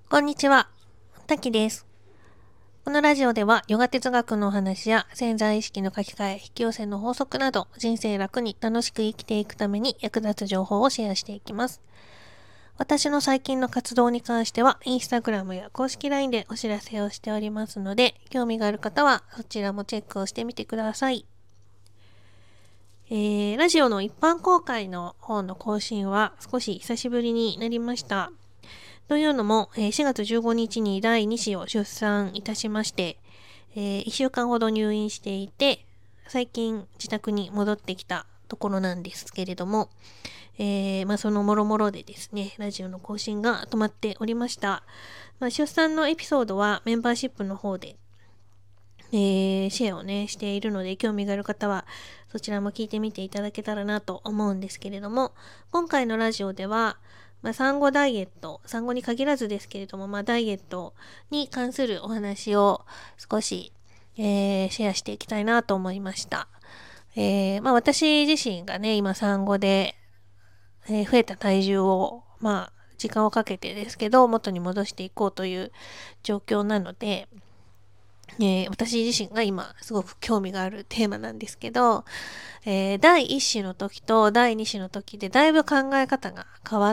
こんにちは、たきです。このラジオではヨガ哲学のお話や潜在意識の書き換え、引き寄せの法則など人生楽に楽しく生きていくために役立つ情報をシェアしていきます。私の最近の活動に関してはインスタグラムや公式 LINE でお知らせをしておりますので、興味がある方はそちらもチェックをしてみてください。ラジオの一般公開の方の更新は少し久しぶりになりました。というのも、4月15日に第2子を出産いたしまして、1週間ほど入院していて、最近自宅に戻ってきたところなんですけれども、そのもろもろでですね、ラジオの更新が止まっておりました。出産のエピソードはメンバーシップの方で、シェアをね、しているので、興味がある方はそちらも聞いてみていただけたらなと思うんですけれども、今回のラジオでは、産後ダイエット、産後に限らずですけれども、ダイエットに関するお話を少し、シェアしていきたいなと思いました。私自身がね、今産後で、増えた体重を、時間をかけてですけど、元に戻していこうという状況なので、私自身が今すごく興味があるテーマなんですけど、第1子の時と第2子の時でだいぶ考え方が変わって、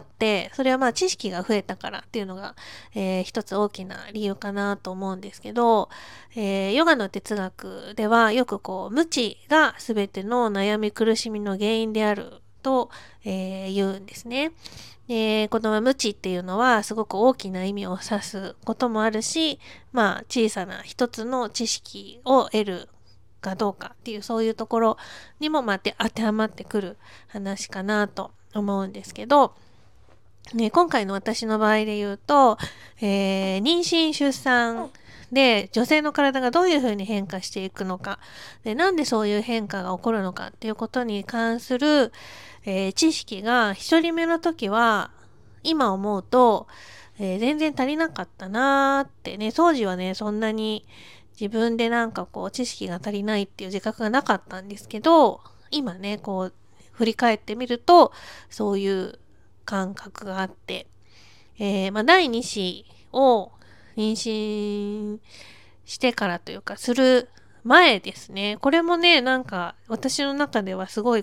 それは知識が増えたからっていうのが、一つ大きな理由かなと思うんですけど、ヨガの哲学ではよく無知が全ての悩み苦しみの原因であると、言うんですね。で、この無知っていうのはすごく大きな意味を指すこともあるし、小さな一つの知識を得るかどうかっていうそういうところにも当てはまってくる話かなと思うんですけど、今回の私の場合で言うと、妊娠出産で女性の体がどういうふうに変化していくのかで、なんでそういう変化が起こるのかっていうことに関する、知識が一人目の時は今思うと、全然足りなかったなーってね、当時はねそんなに自分で知識が足りないっていう自覚がなかったんですけど、今ね振り返ってみるとそういう感覚があって、第2子を妊娠してからというかする前ですね。これもね私の中ではすごい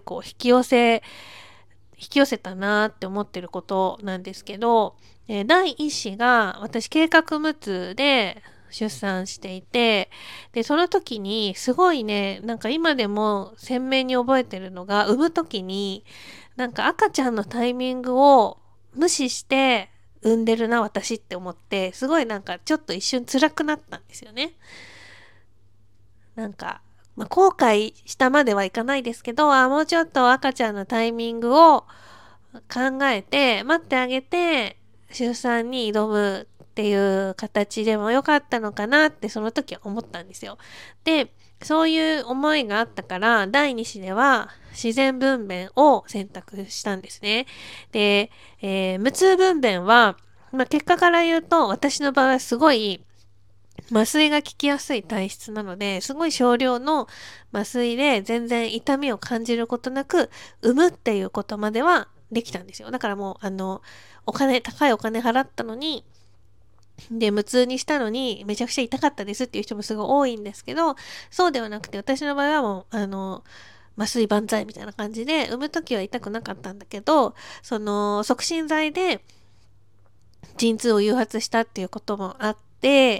引き寄せたなって思ってることなんですけど、第一子が私計画無痛で出産していて、でその時にすごいね今でも鮮明に覚えてるのが、産む時に赤ちゃんのタイミングを無視して産んでるな私って思って、すごいちょっと一瞬辛くなったんですよね。後悔したまではいかないですけど、もうちょっと赤ちゃんのタイミングを考えて待ってあげて出産に挑むっていう形でもよかったのかなってその時は思ったんですよ。で、そういう思いがあったから第2子では自然分娩を選択したんですね。で、無痛分娩は、結果から言うと私の場合はすごい麻酔が効きやすい体質なので、すごい少量の麻酔で全然痛みを感じることなく産むっていうことまではできたんですよ。だからもう高いお金払ったのに、で無痛にしたのにめちゃくちゃ痛かったですっていう人もすごい多いんですけど、そうではなくて私の場合はもう麻酔万歳みたいな感じで、産む時は痛くなかったんだけど、その促進剤で陣痛を誘発したっていうこともあって、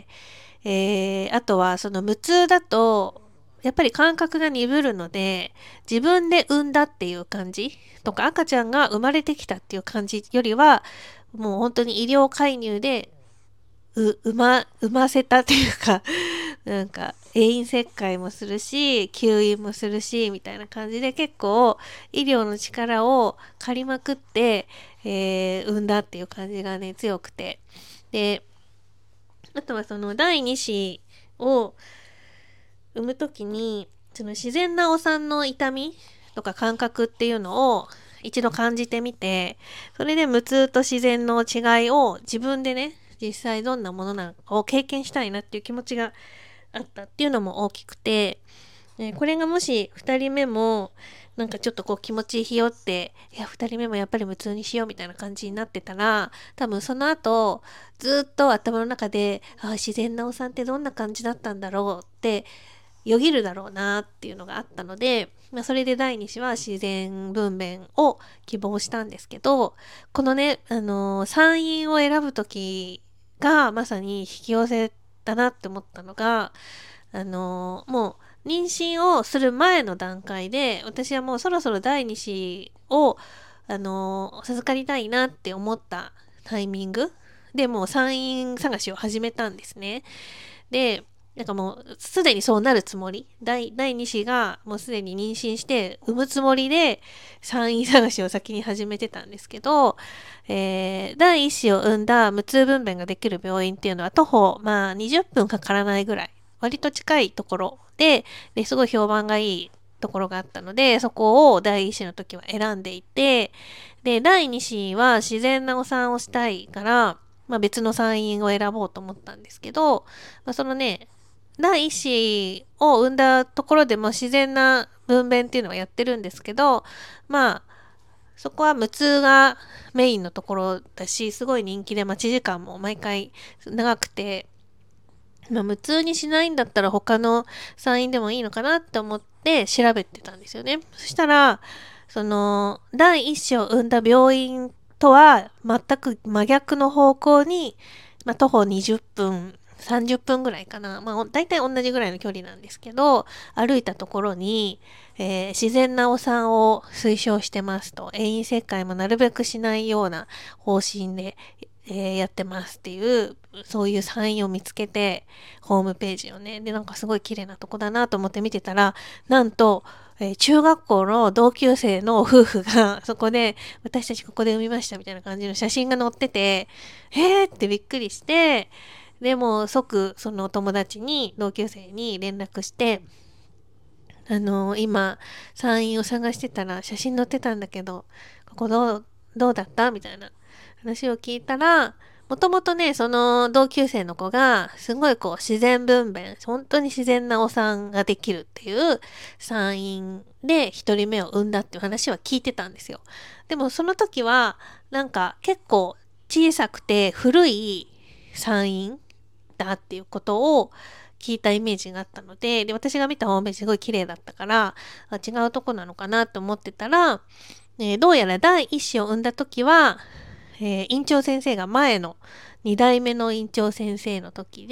あとはその無痛だとやっぱり感覚が鈍るので、自分で産んだっていう感じとか赤ちゃんが生まれてきたっていう感じよりは、もう本当に医療介入で産ませたっていうか遠因切開もするし吸引もするしみたいな感じで、結構医療の力を借りまくって、産んだっていう感じがね強くて、であとはその第2子を産む時にその自然なお産の痛みとか感覚っていうのを一度感じてみて、それで無痛と自然の違いを自分でね実際どんなものなのかを経験したいなっていう気持ちがあったっていうのも大きくて、これがもし2人目もなんかちょっとこう気持ちひよって、いや、2人目もやっぱり無痛にしようみたいな感じになってたら、多分その後、ずっと頭の中で、自然なお産ってどんな感じだったんだろうってよぎるだろうなっていうのがあったので、それで第2子は自然分娩を希望したんですけど、このね、産院を選ぶ時がまさに引き寄せだなって思ったのが、もう妊娠をする前の段階で、私はもうそろそろ第2子を、授かりたいなって思ったタイミングでもう産院探しを始めたんですね。で、なんかもうすでにそうなるつもり、第2子がもうすでに妊娠して産むつもりで産院探しを先に始めてたんですけど、第1子を産んだ無痛分娩ができる病院っていうのは徒歩20分かからないぐらい、割と近いところですごい評判がいいところがあったので、そこを第1子の時は選んでいて、で第2子は自然なお産をしたいから、別の産院を選ぼうと思ったんですけど、そのね、第一子を産んだところでも自然な分娩っていうのはやってるんですけど、そこは無痛がメインのところだし、すごい人気で待ち時間も毎回長くて、無痛にしないんだったら他の産院でもいいのかなって思って調べてたんですよね。そしたら、その第一子を産んだ病院とは全く真逆の方向に、徒歩20分30分ぐらいかな、大体同じぐらいの距離なんですけど、歩いたところに、自然なお産を推奨してますと、遠因切開もなるべくしないような方針で、やってますっていう、そういう産院を見つけて、ホームページをね、でなんかすごい綺麗なとこだなと思って見てたら、なんと中学校の同級生の夫婦がそこで、私たちここで産みましたみたいな感じの写真が載ってて、ってびっくりして、でも即その友達に、同級生に連絡して、今産院を探してたら写真載ってたんだけど、ここどうだったみたいな話を聞いたら、もともとね、その同級生の子がすごいこう自然分娩、本当に自然なお産ができるっていう産院で一人目を産んだっていう話は聞いてたんですよ。でもその時はなんか結構小さくて古い産院だっていうことを聞いたイメージがあったので、私が見たホームページすごい綺麗だったから、違うとこなのかなと思ってたら、どうやら第一子を産んだ時は、院長先生が前の2代目の院長先生の時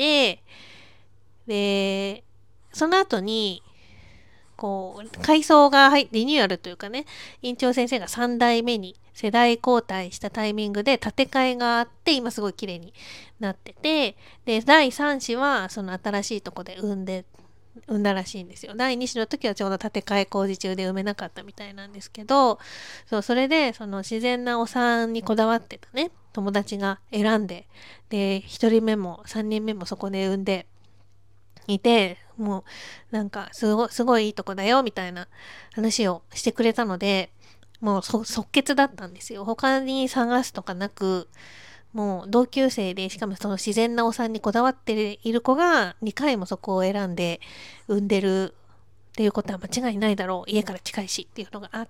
で、その後に、こう、階層がリニューアルというかね、院長先生が3代目に世代交代したタイミングで建て替えがあって、今すごい綺麗になってて、で、第3子はその新しいとこで産んだらしいんですよ。第2子の時はちょうど建て替え工事中で産めなかったみたいなんですけど、それでその自然なお産にこだわってたね、友達が選んで、で、1人目も3人目もそこで産んでいて、もうなんかすごいいいとこだよみたいな話をしてくれたので、もう即決だったんですよ。他に探すとかなく、もう同級生で、しかもその自然なお産にこだわっている子が2回もそこを選んで産んでるっていうことは間違いないだろう。家から近いしっていうのがあって、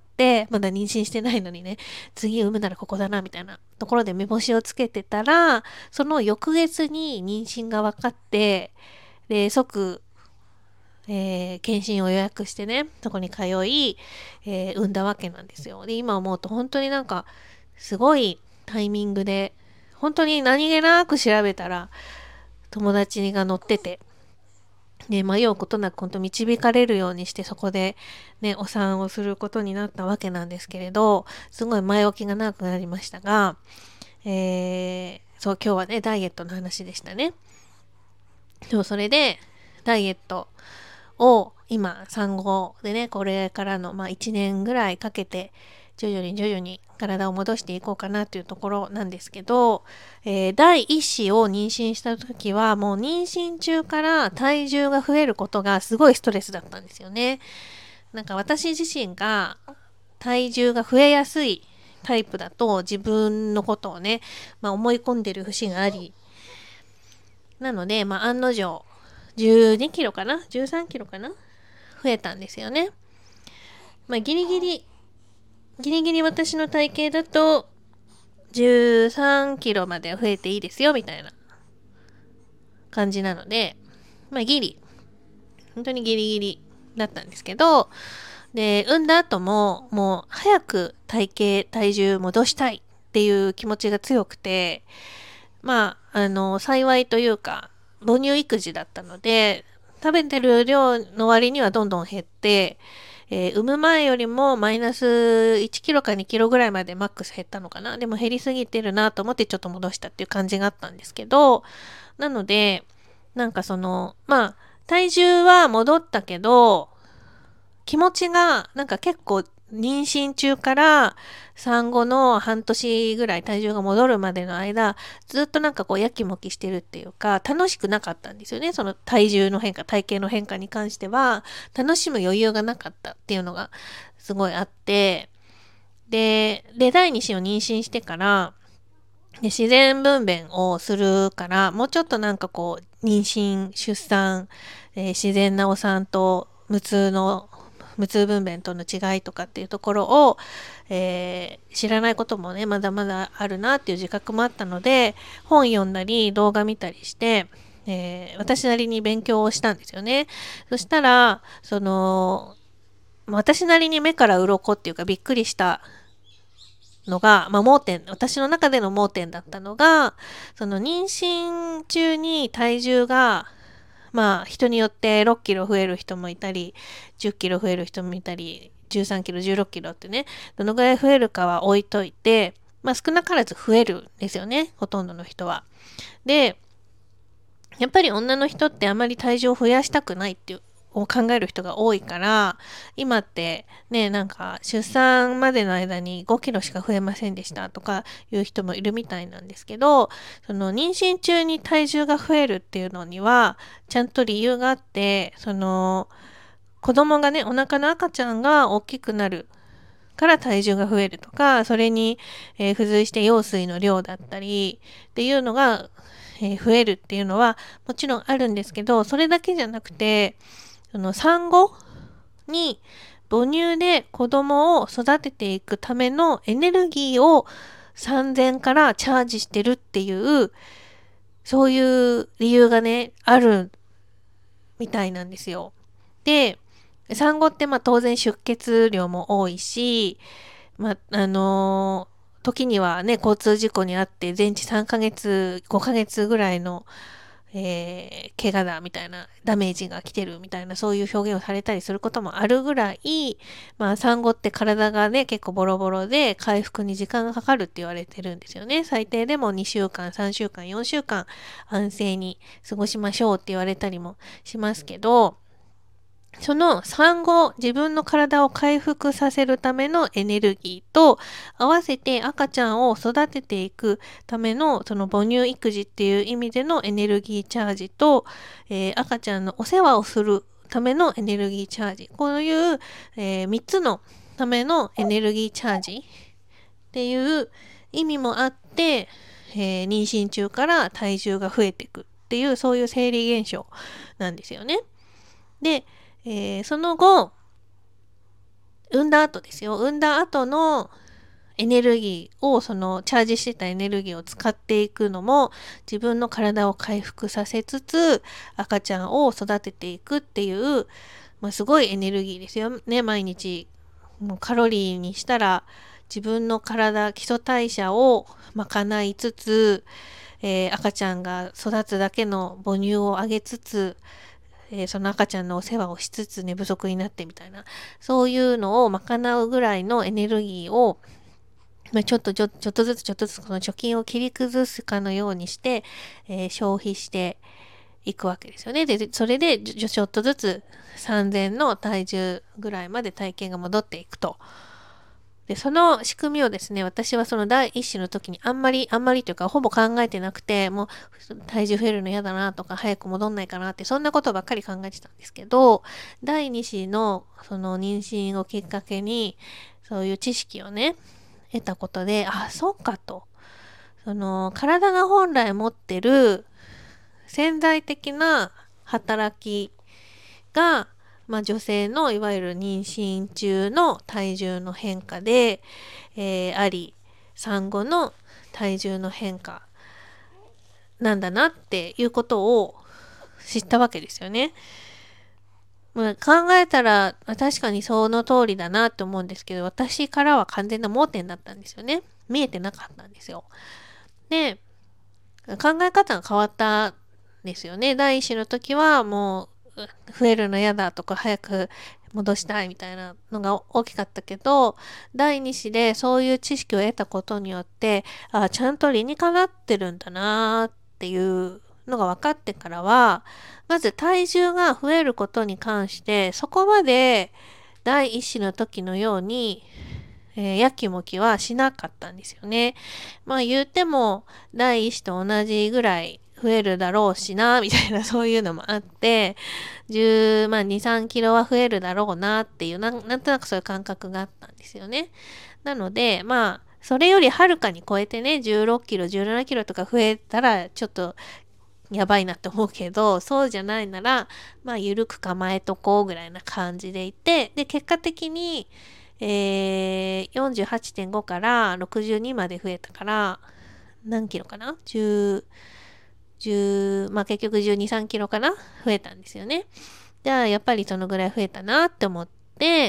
まだ妊娠してないのにね、次産むならここだなみたいなところで目星をつけてたら、その翌月に妊娠が分かって、で、即、検診を予約してね、そこに通い、産んだわけなんですよ。で、今思うと本当になんか、すごいタイミングで、本当に何気なく調べたら、友達が乗ってて、ね、迷うことなく本当導かれるようにしてそこでね、お産をすることになったわけなんですけれど、すごい前置きが長くなりましたが、そう、今日はね、ダイエットの話でしたね。でもそれで、ダイエットを今産後でね、これからの1年ぐらいかけて徐々に体を戻していこうかなというところなんですけど、第一子を妊娠した時はもう妊娠中から体重が増えることがすごいストレスだったんですよね。なんか私自身が体重が増えやすいタイプだと自分のことをね、思い込んでる節があり、なので、案の定12キロかな13キロかな増えたんですよね。 ギリギリ私の体型だと13キロまで増えていいですよみたいな感じなので、本当にギリギリだったんですけど、で、産んだ後ももう早く体重戻したいっていう気持ちが強くて、幸いというか、母乳育児だったので、食べてる量の割にはどんどん減って、産む前よりもマイナス1キロか2キロぐらいまでマックス減ったのかな。でも減りすぎてるなと思ってちょっと戻したっていう感じがあったんですけど、なので、体重は戻ったけど、気持ちが結構妊娠中から産後の半年ぐらい体重が戻るまでの間、ずっとやきもきしてるっていうか、楽しくなかったんですよね。その体重の変化、体型の変化に関しては、楽しむ余裕がなかったっていうのがすごいあって、で、第2子を妊娠してから、自然分娩をするから、もうちょっと妊娠、出産、自然なお産と無痛分娩との違いとかっていうところを、知らないこともね、まだまだあるなっていう自覚もあったので、本読んだり動画見たりして、私なりに勉強をしたんですよね。そしたら、私なりに目から鱗っていうかびっくりしたのが、私の中での盲点だったのが、その妊娠中に体重が、人によって6キロ増える人もいたり、10キロ増える人もいたり、13キロ、16キロってね、どのぐらい増えるかは置いといて、少なからず増えるんですよね、ほとんどの人は。で、やっぱり女の人ってあまり体重を増やしたくないっていうを考える人が多いから、今ってね、出産までの間に5キロしか増えませんでしたとかいう人もいるみたいなんですけど、その妊娠中に体重が増えるっていうのには、ちゃんと理由があって、子供がね、お腹の赤ちゃんが大きくなるから体重が増えるとか、それに、付随して羊水の量だったりっていうのが、増えるっていうのはもちろんあるんですけど、それだけじゃなくて、産後に母乳で子供を育てていくためのエネルギーを産前からチャージしてるっていう、そういう理由がね、あるみたいなんですよ。で、産後って当然出血量も多いし、時にはね、交通事故にあって全治3ヶ月、5ヶ月ぐらいの怪我だみたいな、ダメージが来てるみたいな、そういう表現をされたりすることもあるぐらい、産後って体がね、結構ボロボロで回復に時間がかかるって言われてるんですよね。最低でも2週間、3週間、4週間安静に過ごしましょうって言われたりもしますけど、その産後、自分の体を回復させるためのエネルギーと、合わせて赤ちゃんを育てていくための、その母乳育児っていう意味でのエネルギーチャージと、赤ちゃんのお世話をするためのエネルギーチャージ。こういう、3つのためのエネルギーチャージっていう意味もあって、妊娠中から体重が増えていくっていう、そういう生理現象なんですよね。で、その後、産んだ後ですよ。産んだ後のエネルギーを、そのチャージしてたエネルギーを使っていくのも、自分の体を回復させつつ、赤ちゃんを育てていくっていう、すごいエネルギーですよね。毎日、もうカロリーにしたら、自分の体、基礎代謝を賄いつつ、赤ちゃんが育つだけの母乳をあげつつ、その赤ちゃんのお世話をしつつ寝不足になってみたいな、そういうのを賄うぐらいのエネルギーを、ちょっとずつこの貯金を切り崩すかのようにして、消費していくわけですよね。で、それでちょっとずつ3000の体重ぐらいまで体型が戻っていくと。で、その仕組みをですね、私はその第一子の時にあんまりというかほぼ考えてなくて、もう体重増えるの嫌だなとか、早く戻んないかなって、そんなことばっかり考えてたんですけど、第二子のその妊娠をきっかけに、そういう知識をね、得たことで、あ、そうかと。その体が本来持ってる潜在的な働きが女性のいわゆる妊娠中の体重の変化で、あり、産後の体重の変化なんだなっていうことを知ったわけですよね。考えたら確かにその通りだなって思うんですけど、私からは完全な盲点だったんですよね。見えてなかったんですよ。で、考え方が変わったんですよね。第一子の時はもう増えるの嫌だとか早く戻したいみたいなのが大きかったけど、第二子でそういう知識を得たことによって、ちゃんと理にかなってるんだなっていうのが分かってからは、まず体重が増えることに関して、そこまで第一子の時のように、やきもきはしなかったんですよね。言っても第一子と同じぐらい増えるだろうしな、みたいなそういうのもあって、2、3キロは増えるだろうなっていう、なんとなくそういう感覚があったんですよね。なので、それよりはるかに超えてね、16キロ、17キロとか増えたら、ちょっとやばいなって思うけど、そうじゃないなら、緩く構えとこうぐらいな感じでいて、で、結果的に、48.5から62まで増えたから、何キロかな ?10、結局12、3キロかな増えたんですよね。じゃあ、やっぱりそのぐらい増えたなって思って、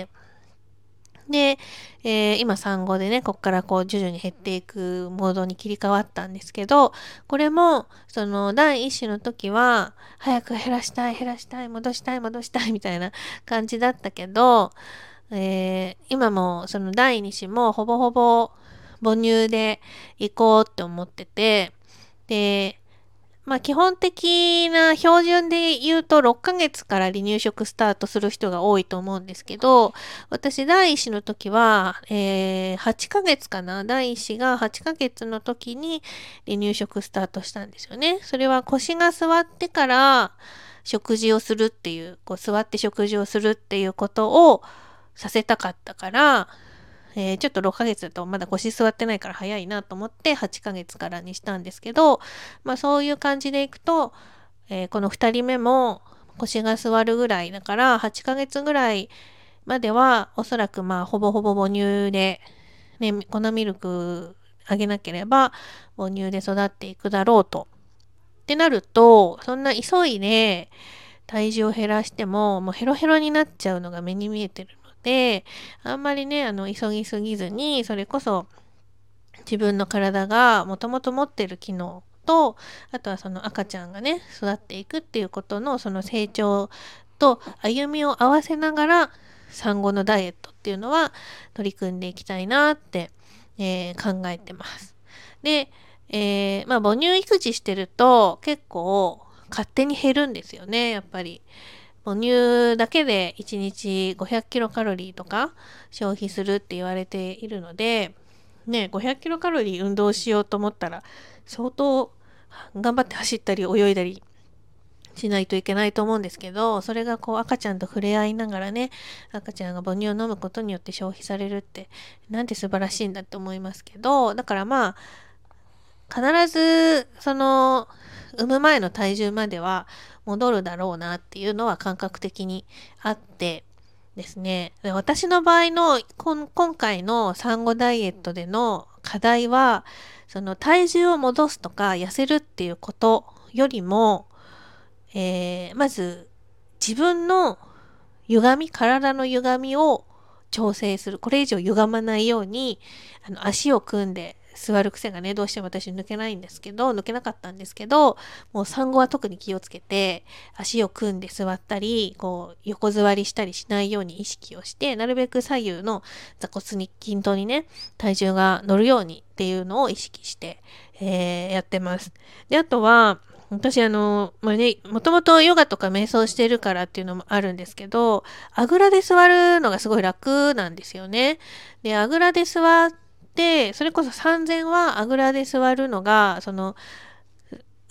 で、今産後でね、こっから徐々に減っていくモードに切り替わったんですけど、これも、その第一子の時は、早く減らしたい、戻したいみたいな感じだったけど、今もその第二子もほぼほぼ母乳で行こうって思ってて、で、基本的な標準で言うと6ヶ月から離乳食スタートする人が多いと思うんですけど、私第一子の時は、8ヶ月かな。第一子が8ヶ月の時に離乳食スタートしたんですよね。それは腰が座ってから食事をするっていう、座って食事をするっていうことをさせたかったから、ちょっと6ヶ月だとまだ腰座ってないから早いなと思って8ヶ月からにしたんですけど、そういう感じでいくと、この2人目も腰が座るぐらいだから8ヶ月ぐらいまではおそらくほぼほぼ母乳で、ね、粉ミルクあげなければ母乳で育っていくだろうと。ってなると、そんな急いで体重を減らしてももうヘロヘロになっちゃうのが目に見えてるので、あんまりね、急ぎすぎずに、それこそ自分の体がもともと持ってる機能と、あとはその赤ちゃんがね、育っていくっていうことのその成長と歩みを合わせながら、産後のダイエットっていうのは取り組んでいきたいなって、考えてます。で、母乳育児してると結構勝手に減るんですよね、やっぱり。母乳だけで1日500キロカロリーとか消費するって言われているので、500キロカロリー運動しようと思ったら相当頑張って走ったり泳いだりしないといけないと思うんですけど、それが赤ちゃんと触れ合いながらね、赤ちゃんが母乳を飲むことによって消費されるってなんて素晴らしいんだって思いますけど、だから必ずその産む前の体重までは戻るだろうなっていうのは感覚的にあってですね。で、私の場合の今回の産後ダイエットでの課題は、その体重を戻すとか痩せるっていうことよりも、まず自分の体の歪みを調整する。これ以上歪まないように、足を組んで座る癖がね、どうしても私抜けないんですけど、抜けなかったんですけど、もう産後は特に気をつけて、足を組んで座ったり、横座りしたりしないように意識をして、なるべく左右の座骨に均等にね、体重が乗るようにっていうのを意識して、やってます。で、あとは、私もともとヨガとか瞑想してるからっていうのもあるんですけど、あぐらで座るのがすごい楽なんですよね。で、あぐらで座って、それこそ産前はあぐらで座るのが、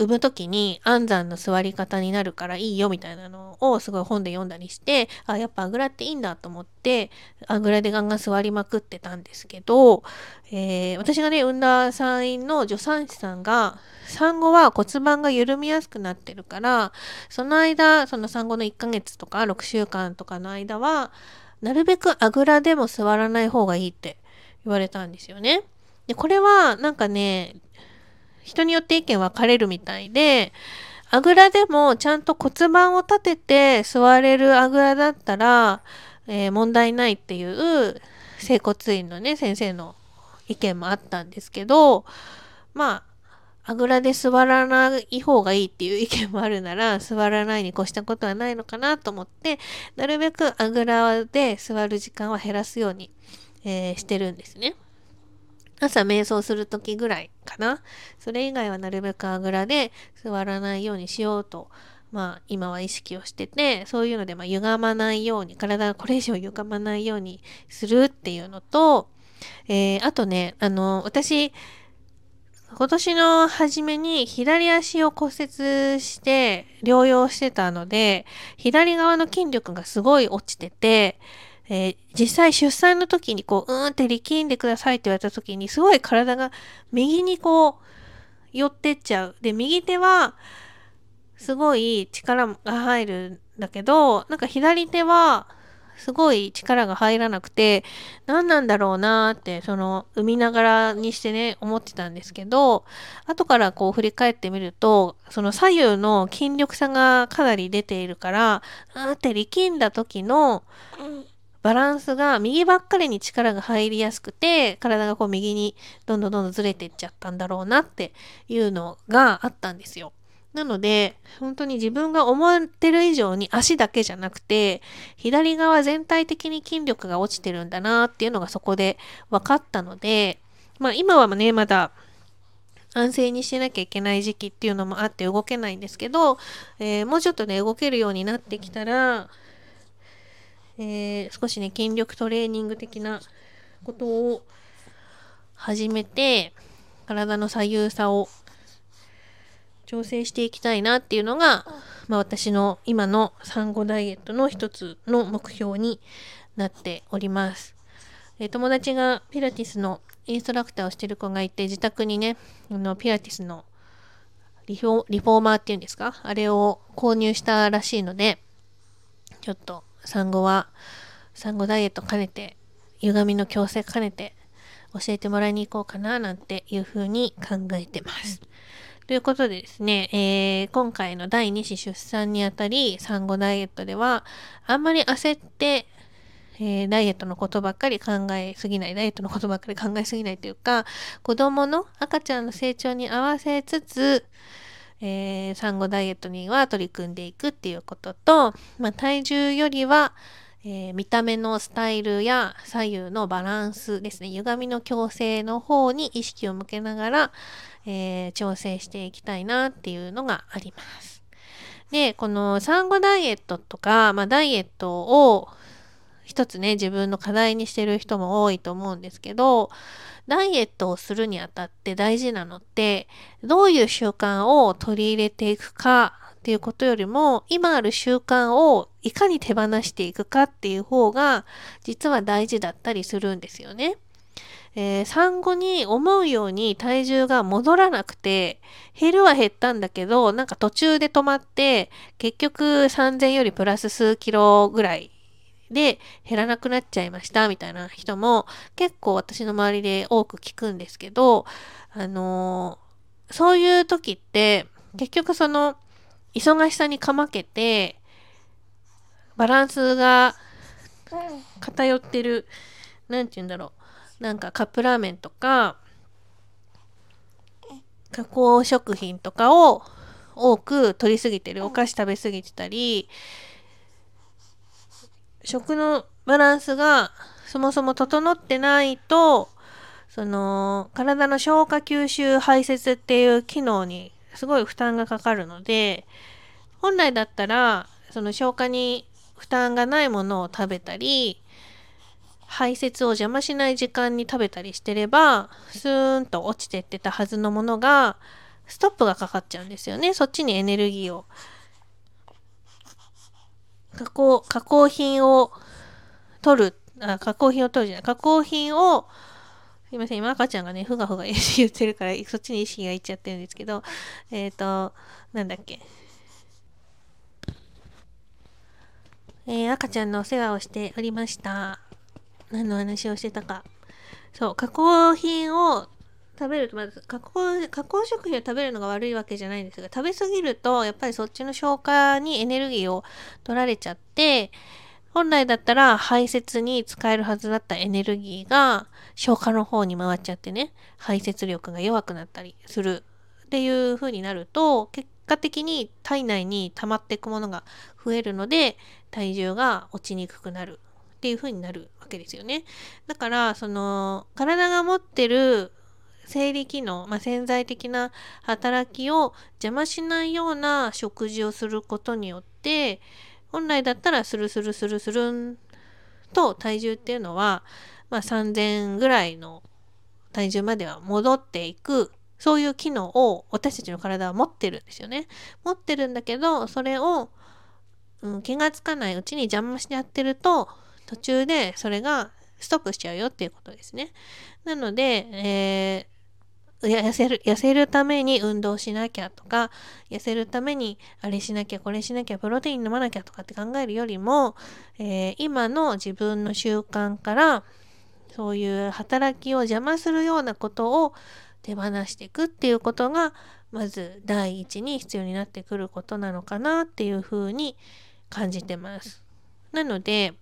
産む時に安産の座り方になるからいいよみたいなのをすごい本で読んだりして、やっぱあぐらっていいんだと思ってあぐらでガンガン座りまくってたんですけど、私がね産んだ産院の助産師さんが、産後は骨盤が緩みやすくなってるから、その間、その産後の1ヶ月とか6週間とかの間はなるべくあぐらでも座らない方がいいって言われたんですよね。でこれはなんかね、人によって意見分かれるみたいで、あぐらでもちゃんと骨盤を立てて座れるあぐらだったら、問題ないっていう整骨院のね先生の意見もあったんですけど、まああぐらで座らない方がいいっていう意見もあるなら、座らないに越したことはないのかなと思って、なるべくあぐらで座る時間は減らすように、してるんですね。朝瞑想する時ぐらいかな。それ以外はなるべくあぐらで座らないようにしようと、今は意識をしてて、そういうので歪まないように、体がこれ以上歪まないようにするっていうのと、あとね、私今年の初めに左足を骨折して療養してたので、左側の筋力がすごい落ちてて、実際出産の時にって力んでくださいって言われた時に、すごい体が右に寄ってっちゃう。で右手はすごい力が入るんだけど、なんか左手はすごい力が入らなくて、何なんだろうなーって、その産みながらにしてね思ってたんですけど、後から振り返ってみると、その左右の筋力差がかなり出ているから、って力んだ時のバランスが右ばっかりに力が入りやすくて、体が右にどんどんずれていっちゃったんだろうなっていうのがあったんですよ。なので本当に自分が思ってる以上に足だけじゃなくて、左側全体的に筋力が落ちてるんだなっていうのがそこで分かったので、今はねまだ安静にしなきゃいけない時期っていうのもあって動けないんですけど、もうちょっとね動けるようになってきたら、少しね筋力トレーニング的なことを始めて、体の左右差を調整していきたいなっていうのが、私の今の産後ダイエットの一つの目標になっております。友達がピラティスのインストラクターをしてる子がいて、自宅にねピラティスのリフォーマーっていうんですか、あれを購入したらしいので、ちょっと産後ダイエット兼ねて、歪みの矯正兼ねて教えてもらいに行こうかななんていうふうに考えてます。ということでですね、今回の第2子出産にあたり産後ダイエットでは、あんまり焦って、ダイエットのことばっかり考えすぎないというか、子供の赤ちゃんの成長に合わせつつ、産後ダイエットには取り組んでいくっていうことと、体重よりは、見た目のスタイルや左右のバランスですね、歪みの矯正の方に意識を向けながら、調整していきたいなっていうのがあります。で、この産後ダイエットとか、ダイエットを一つね自分の課題にしてる人も多いと思うんですけど、ダイエットをするにあたって大事なのって、どういう習慣を取り入れていくかっていうことよりも、今ある習慣をいかに手放していくかっていう方が実は大事だったりするんですよね。産後に思うように体重が戻らなくて、減るは減ったんだけど、なんか途中で止まって結局3000よりプラス数キロぐらいで減らなくなっちゃいましたみたいな人も結構私の周りで多く聞くんですけど、そういう時って結局その忙しさにかまけてバランスが偏ってる、なんて言うんだろう、なんかカップラーメンとか加工食品とかを多く取りすぎてる、お菓子食べ過ぎてたり、食のバランスがそもそも整ってないと、その体の消化吸収排泄っていう機能にすごい負担がかかるので、本来だったらその消化に負担がないものを食べたり、排泄を邪魔しない時間に食べたりしてればスーンと落ちてってたはずのものが、 ストップがかかっちゃうんですよね。そっちにエネルギーを、加工品を取る、加工品を取るじゃない、加工品を、すいません、今赤ちゃんがね、ふがふが言ってるから、そっちに意識がいっちゃってるんですけど、なんだっけ。赤ちゃんのお世話をしておりました。何の話をしてたか。そう、加工品を食べると、まず加工食品を食べるのが悪いわけじゃないんですが、食べ過ぎると、やっぱりそっちの消化にエネルギーを取られちゃって、本来だったら排泄に使えるはずだったエネルギーが消化の方に回っちゃってね、排泄力が弱くなったりするっていう風になると、結果的に体内に溜まっていくものが増えるので、体重が落ちにくくなるっていう風になるわけですよね。だから、体が持ってる生理機能、潜在的な働きを邪魔しないような食事をすることによって、本来だったらスルスルスルスルンと体重っていうのは、3000ぐらいの体重までは戻っていく、そういう機能を私たちの体は持ってるんですよね。持ってるんだけど、それを、気がつかないうちに邪魔してやってると、途中でそれがストップしちゃうよっていうことですね。なので、痩せるために運動しなきゃとか、痩せるためにあれしなきゃこれしなきゃプロテイン飲まなきゃとかって考えるよりも、今の自分の習慣からそういう働きを邪魔するようなことを手放していくっていうことがまず第一に必要になってくることなのかなっていうふうに感じてます。なので、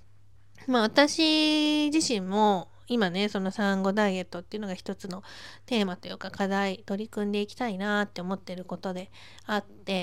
私自身も今ね、その産後ダイエットっていうのが一つのテーマというか課題、取り組んでいきたいなって思ってることであって、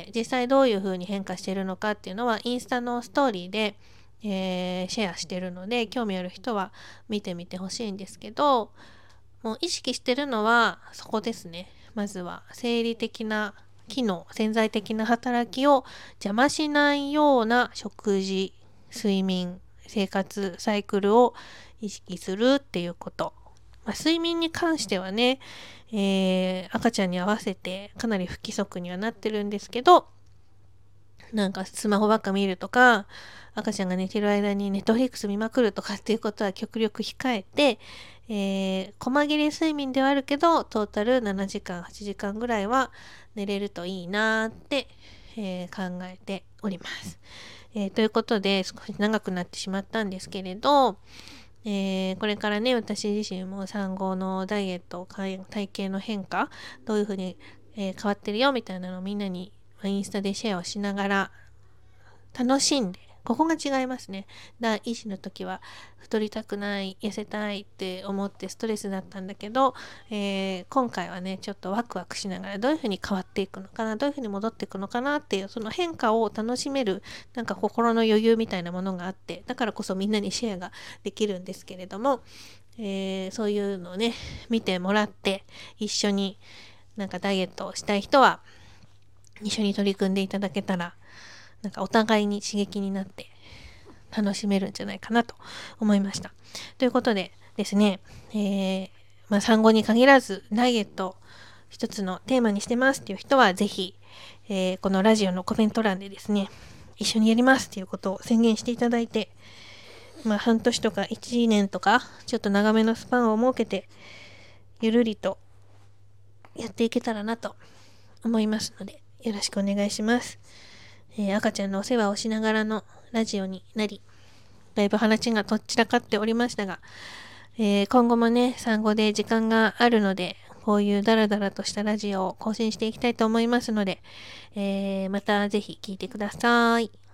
実際どういう風に変化しているのかっていうのはインスタのストーリーで、シェアしてるので、興味ある人は見てみてほしいんですけど、もう意識してるのはそこですね。まずは生理的な機能、潜在的な働きを邪魔しないような食事、睡眠、生活サイクルを意識するっていうこと。睡眠に関してはね、赤ちゃんに合わせてかなり不規則にはなってるんですけど、なんかスマホばっか見るとか、赤ちゃんが寝てる間にネットフリックス見まくるとかっていうことは極力控えて、細切れ睡眠ではあるけど、トータル7時間、8時間ぐらいは寝れるといいなーって、考えております。ということで、少し長くなってしまったんですけれど、これからね、私自身も産後のダイエット、体型の変化、どういうふうに、変わってるよみたいなのをみんなにインスタでシェアをしながら楽しんで、ここが違いますね。第一子の時は太りたくない、痩せたいって思ってストレスだったんだけど、今回はね、ちょっとワクワクしながらどういうふうに変わっていくのかな、どういうふうに戻っていくのかなっていう、その変化を楽しめる、なんか心の余裕みたいなものがあって、だからこそみんなにシェアができるんですけれども、そういうのをね、見てもらって、一緒になんかダイエットをしたい人は、一緒に取り組んでいただけたら、なんかお互いに刺激になって楽しめるんじゃないかなと思いました。ということでですね、産後に限らずダイエット一つのテーマにしてますっていう人はぜひ、このラジオのコメント欄でですね、一緒にやりますっていうことを宣言していただいて、半年とか1年とかちょっと長めのスパンを設けてゆるりとやっていけたらなと思いますので、よろしくお願いします。赤ちゃんのお世話をしながらのラジオになり、だいぶ話がとっちらかっておりましたが、今後もね、産後で時間があるので、こういうダラダラとしたラジオを更新していきたいと思いますので、またぜひ聞いてください。